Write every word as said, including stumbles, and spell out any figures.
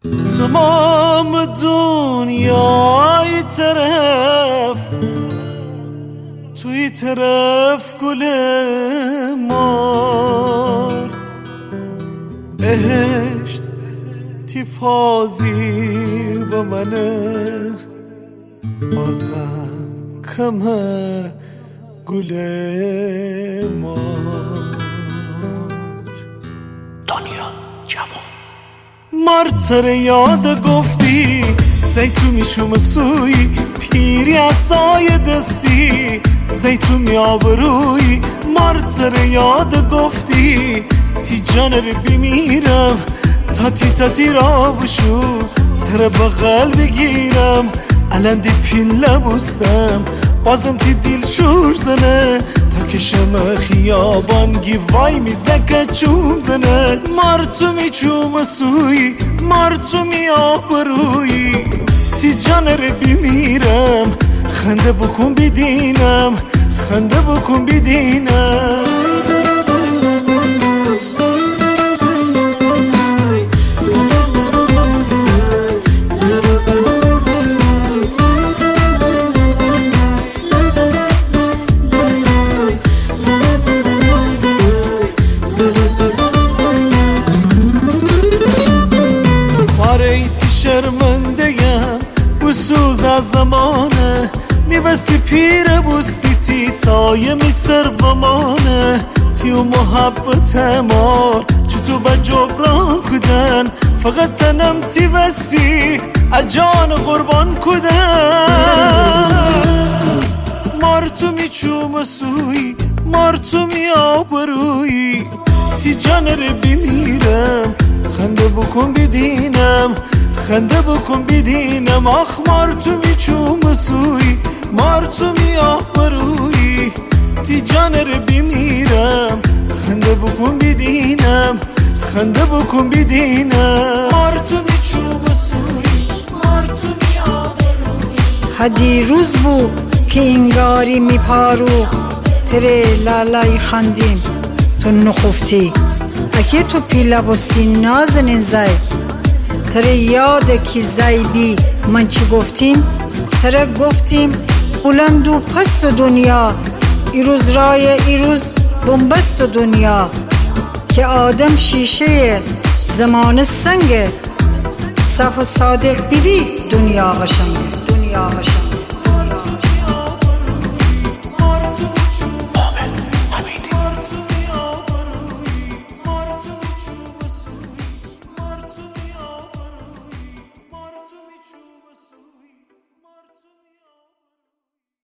تمام دنیای طرف توی طرف گل مار بهشت تی پازیر و منه بازم کمه گل مار دنیا جوان مارتر یاد گفتی زیتون میچوم سوی پیری اصای دستی زیتون میاب روی مارتر یاد گفتی تی جان رو بیمیرم تاتی تاتی را بشو تر بغل بگیرم الان دی پیل لبوستم بازم تی دیل شور زنه تا کشم خیابان گی وای میزکه چوم زنه مارتو میچوم سوی مارتو میاب روی تی جان رو بیمیرم خنده بکن بدینم خنده بکن بدینم شرمنده‌ام بسوز از زمانه میبسی پیر بوستی تی سایه میسر بمانه تیو محبت مار چطور با جبران کدن فقط تنم تی بسی اجان قربان کدن مارتو میچوم سوی مارتو میاب روی تی جان رو بیمیرم خنده بکن بدینم خنده بکن بدینم آخ مارتو میچوم سوی مارتو میاب روی تی جان رو بیمیرم خنده بکن بدینم خنده بکن بدینم مارتو میچوم سوی مارتو میاب روی هدی روز بو که اینگاری میپارو تره لالای خندیم تو نخفتی اگه تو پیلا بستی نازنین زی تره یاده که زیبی من چی گفتیم تره گفتیم بلند و پست دنیا ایروز رای ایروز بنبست دنیا که آدم شیشه زمان سنگه صف و صادق بی بی دنیا قشنگه دنیا قشنگه